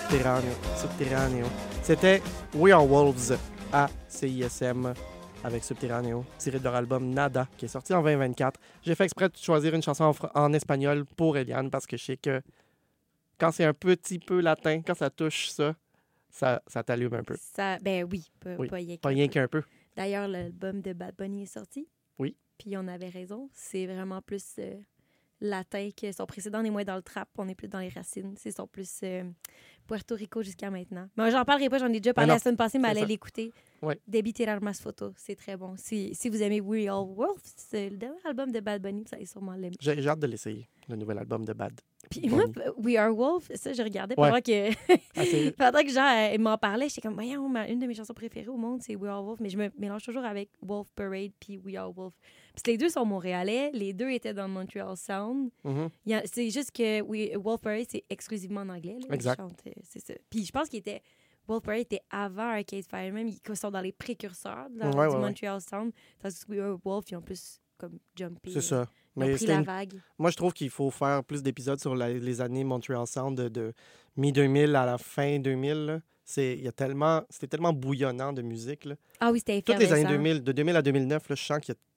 subterráneo. C'était We Are Wolves à CISM avec Subterráneo, tiré de leur album Nada, qui est sorti en 2024. J'ai fait exprès de choisir une chanson en espagnol pour Eliane parce que je sais que quand c'est un petit peu latin, quand ça touche ça t'allume un peu. Ça, ben oui, pas Oui, rien Pas rien qu'un peu. D'ailleurs, l'album de Bad Bunny est sorti. Oui. Puis on avait raison. C'est vraiment plus latin que son précédent. On est moins dans le trap, on est plus dans les racines. C'est son plus Puerto Rico jusqu'à maintenant. Mais j'en parlerai pas, j'en ai déjà parlé non, la semaine passée, mais c'est allez ça. l'écouter. Ouais. Debbie Tirar Mas Photo, c'est très bon. Si vous aimez We All Wolves, c'est le dernier album de Bad Bunny, vous allez sûrement l'aimer. J'ai hâte de l'essayer, le nouvel album de Bad. Puis moi, Bunny. We Are Wolves, ça, je regardais Ouais. pendant que... Ah, c'est- Pendant que Jean m'en parlait, j'étais comme, voyons, une de mes chansons préférées au monde, c'est We Are Wolf, mais je me mélange toujours avec Wolf Parade puis We Are Wolf. Parce que les deux sont montréalais, les deux étaient dans le Montreal Sound. Mhm. C'est juste que Wolf Parade, c'est exclusivement en anglais. Là, Exact. ils chantent, c'est ça. Puis je pense qu'il était... Wolf Parade était avant Arcade Fire, même, ils sont dans les précurseurs du Ouais. Montreal Sound. Tandis que We Are Wolf, ils ont plus comme jumpé. C'est ça. Ils ont Mais pris c'était la une- vague. Moi, je trouve qu'il faut faire plus d'épisodes sur les années Montreal Sound de mi-2000 à la fin 2000. Là. C'était tellement bouillonnant de musique. Là. Ah oui, c'était Toutes les années effervescent. 2000, de 2000 à 2009, là, je sens qu'il y a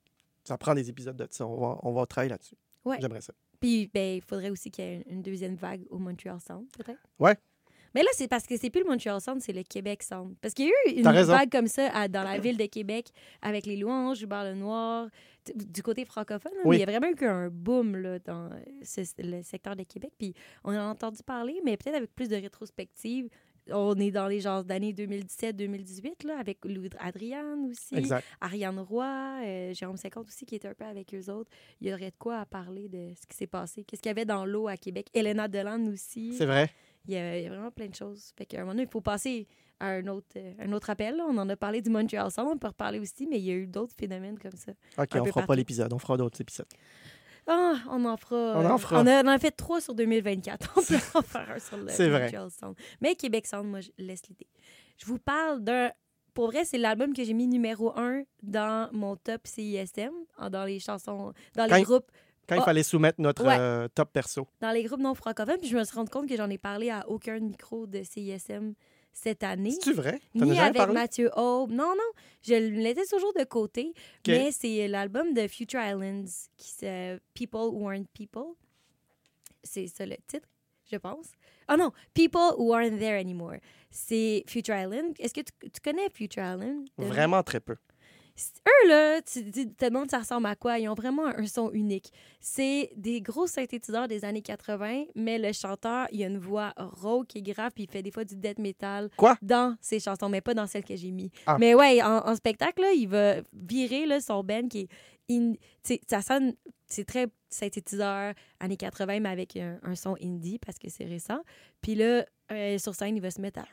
Ça prend des épisodes de ça. On va travailler là-dessus. Ouais. J'aimerais ça. Puis, ben, il faudrait aussi qu'il y ait une deuxième vague au Montreal Sound, peut-être. Ouais. Mais là, c'est parce que c'est plus le Montreal Sound, c'est le Québec Sound. Parce qu'il y a eu une T'as raison. vague comme ça dans la ville de Québec avec les louanges, Hubert Lenoir, du côté francophone. Là, Oui. mais il y a vraiment eu un boom là, dans le secteur de Québec. Puis on en a entendu parler, mais peut-être avec plus de rétrospective. On est dans les genres d'années 2017-2018, là, avec Louis Adrian aussi, Exact. Ariane Roy, Jérôme 50 aussi, qui était un peu avec eux autres. Il y aurait de quoi à parler de ce qui s'est passé. Qu'est-ce qu'il y avait dans l'eau à Québec? Elena Delanne aussi. C'est vrai. Il y a vraiment plein de choses. Fait qu'à un moment donné, il faut passer à un autre appel. Là. On en a parlé du Montreal Sound, on peut reparler aussi, mais il y a eu d'autres phénomènes comme ça. OK, Un on peu fera partout. pas l'épisode. On fera d'autres épisodes. Ah, on en fera. On en fera. On en a fait 3 sur 2024. On peut en faire un sur le C'est vrai. Montreal Sound. Mais Québec Sound, moi, je laisse l'idée. Je vous parle d'un... Pour vrai, c'est l'album que j'ai mis numéro 1 dans mon top CISM, dans les chansons, dans les Quand- groupes. Quand il Ah. fallait soumettre notre Ouais. top perso. Dans les groupes non francophones, puis je me suis rendu compte que j'en ai parlé à aucun micro de CISM cette année. C'est-tu vrai? T'en as Ni jamais avec parlé? Mathieu Aube. Non, je le laissais toujours de côté. Mais c'est l'album de Future Islands qui se People Who Aren't People. C'est ça le titre, je pense. Ah non, People Who Aren't There Anymore. C'est Future Island. Est-ce que tu connais Future Island? Vraiment très peu. Eux, là, tu te demandes ça ressemble à quoi? Ils ont vraiment un son unique. C'est des gros synthétiseurs des années 80, mais le chanteur, il a une voix rauque et grave, puis il fait des fois du death metal Quoi? dans ses chansons, mais pas dans celles que j'ai mis. Ah. Mais ouais, en spectacle, là, il va virer là, son band qui est... ça sonne... C'est très synthétiseur, années 80, mais avec un son indie, parce que c'est récent. Puis là, sur scène, il va se mettre à...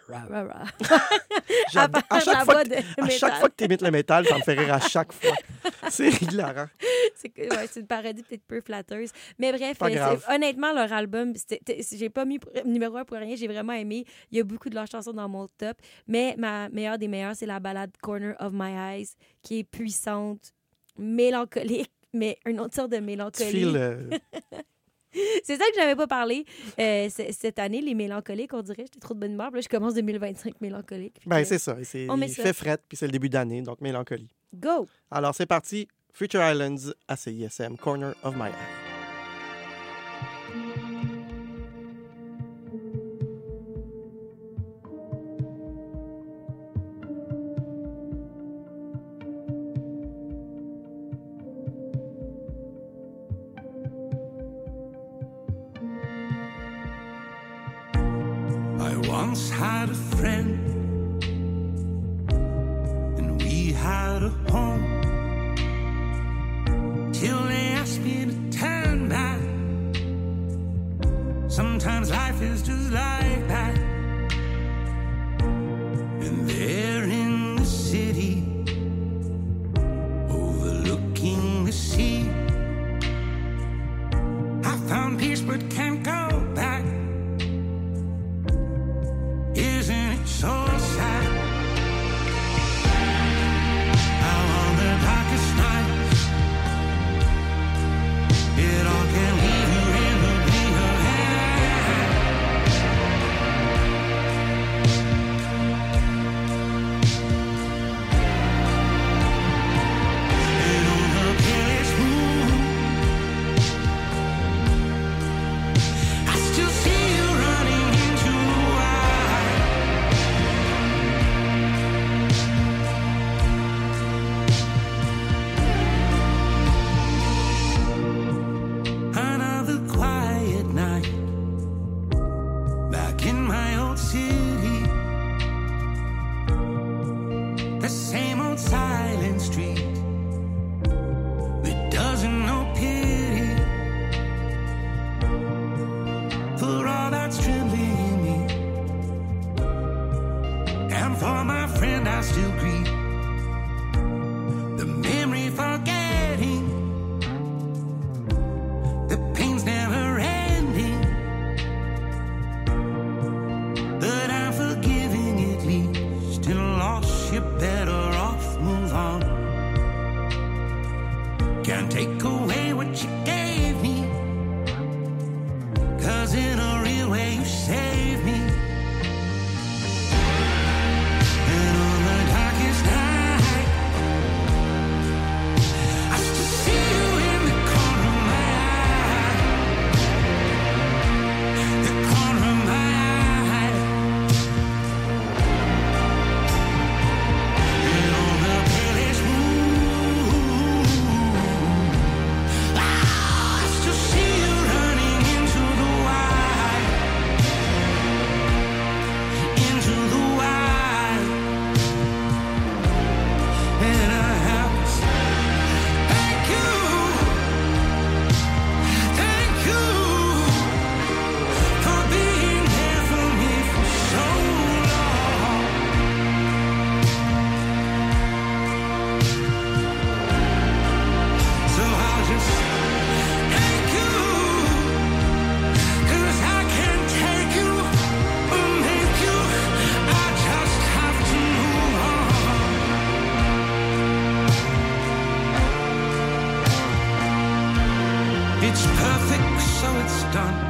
J'adore- à chaque la fois voix que- de À chaque métal. fois que tu imites le métal, ça me fait rire à chaque fois. C'est hilarant. C'est une parodie peut-être peu flatteuse. Mais bref, Pas grave. honnêtement, leur album, j'ai pas mis numéro 1 pour rien. J'ai vraiment aimé. Il y a beaucoup de leurs chansons dans mon top. Mais ma meilleure des meilleures, c'est la ballade Corner of My Eyes, qui est puissante, mélancolique, mais une autre sorte de Tu mélancolie. files... C'est ça que j'avais pas parlé cette année, les mélancoliques, on dirait. J'étais trop de bonne humeur. Puis là, je commence 2025 mélancolique. Fait Ben, que, c'est ça. Il on met ça. fait fret, puis c'est le début d'année, donc mélancolie. Go! Alors, c'est parti. Future Islands à CISM, Corner of My Eye. I once had a friend, and we had a home, till they asked me to turn back. Sometimes life is just like that. And there in the city, overlooking the sea, I found peace but can't go back. Isn't it so sad? How on the darkest nights it all can leave you in the blink of an eye. And on the palest moon, I still see you running into the wild. Another quiet night back in my old city. The same old silent street that doesn't know pity for all that's trembling in me. And for my friend I still grieve the memory forgetting. The pain's never ending, but I'm forgiving at least. And lost, you better off move on. Can't take away what you gave me, 'cause in a real way you saved me. And on the darkest night, I still see It's perfect, so it's done.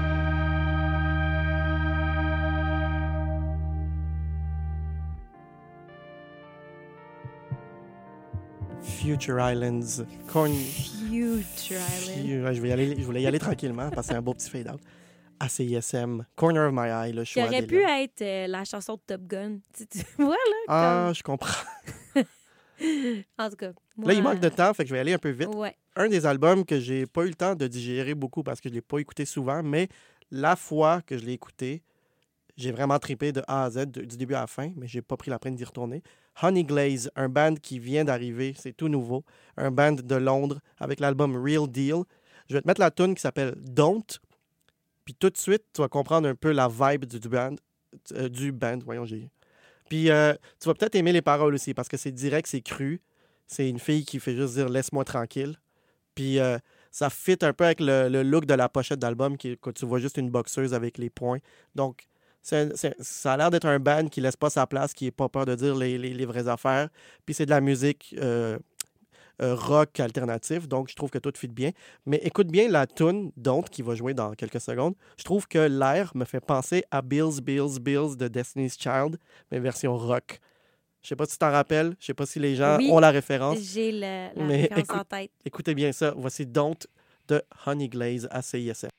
Future Islands. Corn... Future Island. Ouais, je voulais y aller tranquillement parce que c'est un beau petit fade-out. À CISM, Corner of My Eye, le Qui choix aurait des pu lacs. être la chanson de Top Gun. Tu vois, là? Ah, je comprends. En tout cas. Là, il manque de temps, fait que je vais aller un peu vite. Ouais. Un des albums que j'ai pas eu le temps de digérer beaucoup parce que je l'ai pas écouté souvent, mais la fois que je l'ai écouté, j'ai vraiment trippé de A à Z, du début à la fin, mais j'ai pas pris la peine d'y retourner. Honey Glaze, un band qui vient d'arriver, c'est tout nouveau. Un band de Londres avec l'album Real Deal. Je vais te mettre la tune qui s'appelle Don't. Puis tout de suite, tu vas comprendre un peu la vibe du band. Voyons, j'ai... Puis tu vas peut-être aimer les paroles aussi parce que c'est direct, c'est cru. C'est une fille qui fait juste dire « laisse-moi tranquille ». Puis ça fit un peu avec le look de la pochette d'album quand tu vois juste une boxeuse avec les poings. Donc, ça a l'air d'être un band qui laisse pas sa place, qui n'a pas peur de dire les vraies affaires. Puis c'est de la musique rock alternatif, donc je trouve que tout fit bien. Mais écoute bien la tune Don't qui va jouer dans quelques secondes. Je trouve que l'air me fait penser à Bills de Destiny's Child, mais version rock. Je sais pas si tu t'en rappelles, je sais pas si les gens Oui, ont la référence. J'ai la Mais référence en tête. Écoutez bien ça. Voici Don't de Honey Glaze à CISM.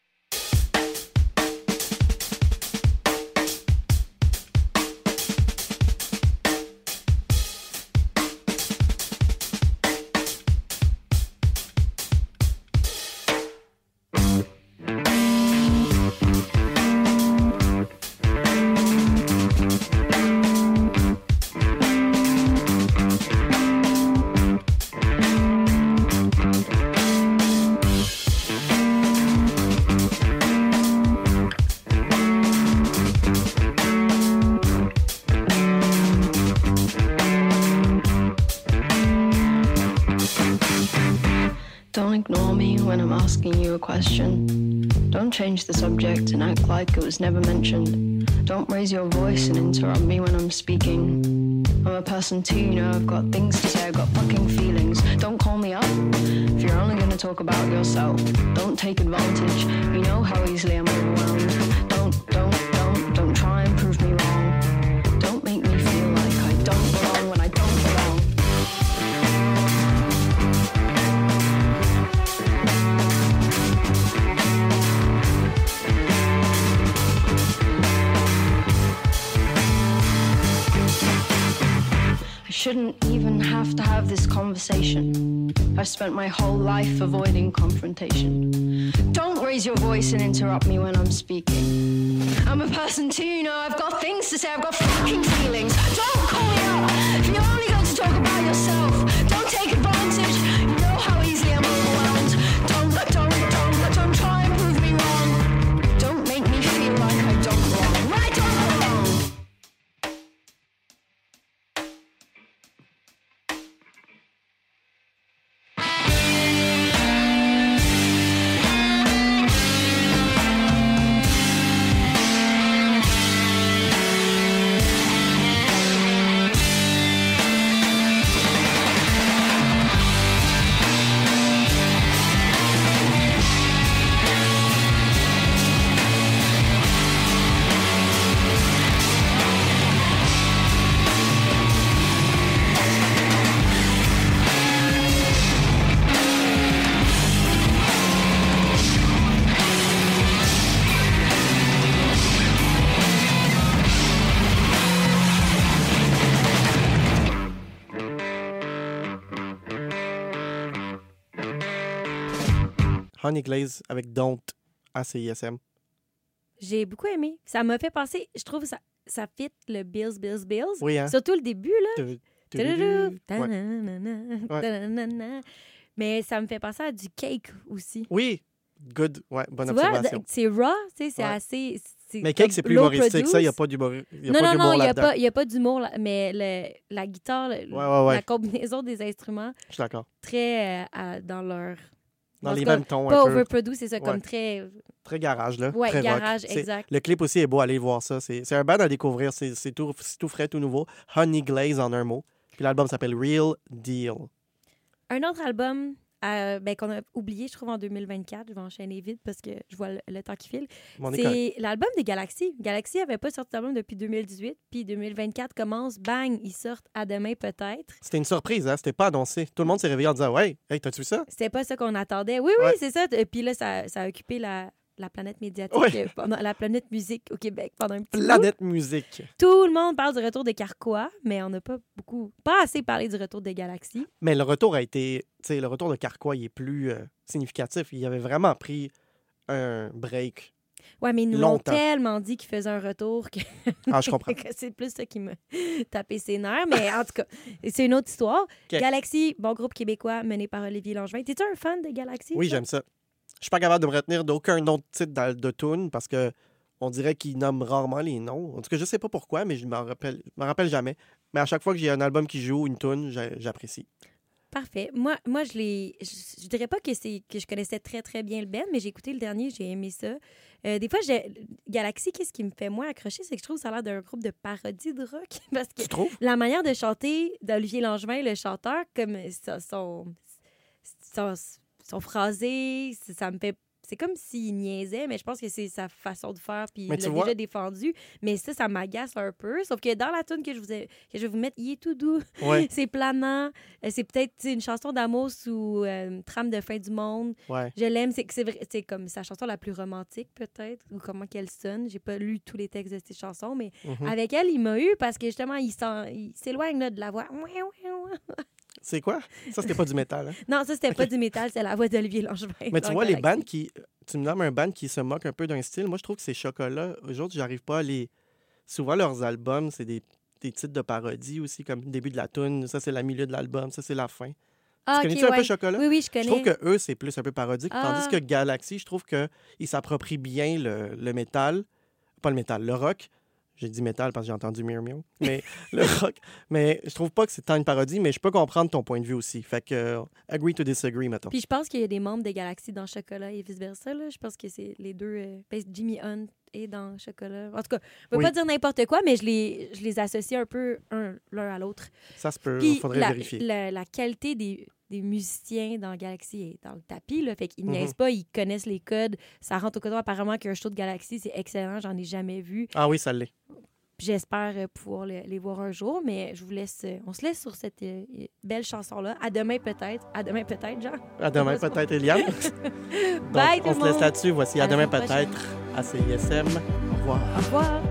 Don't ignore me when I'm asking you a question. Don't change the subject and act like it was never mentioned. Don't raise your voice and interrupt me when I'm speaking. I'm a person too, you know, I've got things to say, I've got fucking feelings. Don't call me up if you're only gonna talk about yourself. Don't take advantage, you know how easily I'm overwhelmed. Don't try and prove me wrong. Don't make me feel like I don't belong when I don't belong. I shouldn't even have to have this conversation. I've spent my whole life avoiding confrontation. Don't raise your voice and interrupt me when I'm speaking. I'm a person too, you know, I've got things to say, I've got fucking feelings. Don't call me up if you're only going to talk about yourself. Don't take advantage, you know how easily I'm overwhelmed. Don't try and prove me wrong. Don't make me feel like I don't belong. When I don't belong. Honey Glaze avec Don't à CISM. J'ai beaucoup aimé. Ça m'a fait penser, je trouve ça fit le Bills. Oui, hein? Surtout le début, là. Ouais. Ta-da-da, mais ça me fait penser à du cake aussi. Oui, good. Ouais, bonne Tu vois, observation. c'est raw, tu sais, c'est Ouais. assez... Mais Cake, c'est plus low humoristique. Ça, il n'y a produce. pas d'humour Non, là-dedans. il n'y a pas d'humour, là, mais la guitare, Ouais. la combinaison des instruments, Je suis d'accord. très dans leur... Dans en les tout cas, mêmes tons, pas un peu. overproduce, c'est ça, Ouais. comme très... Très garage, là. Ouais, très garage, rock. C'est- exact. Le clip aussi est beau, allez voir ça. C'est un band à découvrir. C'est tout frais, tout nouveau. Honey Glaze en un mot. Puis l'album s'appelle Real Deal. Un autre album qu'on a oublié, je trouve, en 2024. Je vais enchaîner vite parce que je vois le temps qui file. On est correct. C'est l'album des Galaxies. Galaxy n'avait pas sorti d'album depuis 2018. Puis 2024 commence, bang, ils sortent à demain peut-être. C'était une surprise, hein? C'était pas annoncé. Tout le monde s'est réveillé en disant « Ouais, hey, t'as-tu vu ça? » C'était pas ça qu'on attendait. Oui, Ouais. c'est ça. Puis là, ça a occupé la planète médiatique, Ouais. pendant la planète musique au Québec pendant un petit bout. Planète musique. Tout le monde parle du retour de Carquois, mais on n'a pas assez parlé du retour des Galaxies. Mais le retour a été... Tu sais, le retour de Carquois, il est plus significatif. Il avait vraiment pris un break. Ouais, mais ils nous l'ont Longtemps. tellement dit qu'ils faisaient un retour que, Ah, je comprends. que c'est plus ça qui m'a tapé ses nerfs. Mais en tout cas, c'est une autre histoire. OK. Galaxy, bon groupe québécois mené par Olivier Langevin. T'es-tu un fan de Galaxy? Oui, toi? j'aime ça. Je suis pas capable de me retenir d'aucun autre titre de tune parce que on dirait qu'ils nomment rarement les noms. En tout cas, je sais pas pourquoi, mais je m'en rappelle jamais. Mais à chaque fois que j'ai un album qui joue, une tune, j'apprécie. Parfait. Moi je dirais pas que je connaissais très, très bien le band, mais j'ai écouté le dernier, j'ai aimé ça. Des fois, Galaxy, qu'est-ce qui me fait moins accrocher, c'est que je trouve que ça a l'air d'un groupe de parodie de rock. Parce que Tu trouves? la manière de chanter d'Olivier Langevin, le chanteur, comme son phrasé, ça me fait... C'est comme s'il niaisait, mais je pense que c'est sa façon de faire, puis Mais il tu l'a vois- déjà défendu. Mais ça m'agace un peu. Sauf que dans la tune que je vais vous mettre, il est tout doux. Ouais, C'est planant. C'est peut-être une chanson d'amour sous trame de fin du monde. ouais. Je l'aime. C'est comme sa chanson la plus romantique, peut-être, ou comment qu'elle sonne. J'ai pas lu tous les textes de ces chansons, mais Mhm. avec elle, il m'a eu parce que justement, il s'éloigne là, de la voix. C'est quoi? Ça, c'était pas du métal. Hein? Non, ça, c'était pas du métal, c'est la voix d'Olivier Langevin. Mais tu dans vois, les Galaxy. bandes qui... Tu me nommes un band qui se moque un peu d'un style. Moi, je trouve que c'est Chocolat. Eux autres, j'arrive pas à les... Souvent, leurs albums, c'est des titres de parodie aussi, comme le début de la tune. Ça, c'est la milieu de l'album. Ça, c'est la fin. Ah, tu ok, connais-tu un peu ouais. Chocolat? Oui, oui, je connais. Je trouve que eux, c'est plus un peu parodique. Ah. Tandis que Galaxy, je trouve qu'ils s'approprient bien le métal. Pas le métal, le rock. J'ai dit métal parce que j'ai entendu Meow Meow. Mais le rock. Mais je trouve pas que c'est tant une parodie, mais je peux comprendre ton point de vue aussi. Fait que agree to disagree, mettons. Puis je pense qu'il y a des membres de Galaxy dans Chocolat et vice-versa. Là. Je pense que c'est les deux. Jimmy Hunt est dans Chocolat. En tout cas, je ne veux Oui. pas dire n'importe quoi, mais je les associe un peu l'un à l'autre. Ça se peut, Puis il faudrait vérifier. la qualité des musiciens dans Galaxy est dans le tapis. Là, fait qu'ils Mhm. niaisent pas, ils connaissent les codes. Ça rentre au coton. Apparemment qu'un show de Galaxy, c'est excellent. J'en ai jamais vu. Ah oui, ça l'est. Puis j'espère pouvoir les voir un jour, mais je vous laisse, on se laisse sur cette belle chanson-là. À demain peut-être. À demain peut-être, Jean. À demain peut-être, Eliane. Bye, Donc, tout on le se laisse monde. là-dessus. Voici À à la demain semaine prochaine. peut-être à CISM. Au revoir. Au revoir.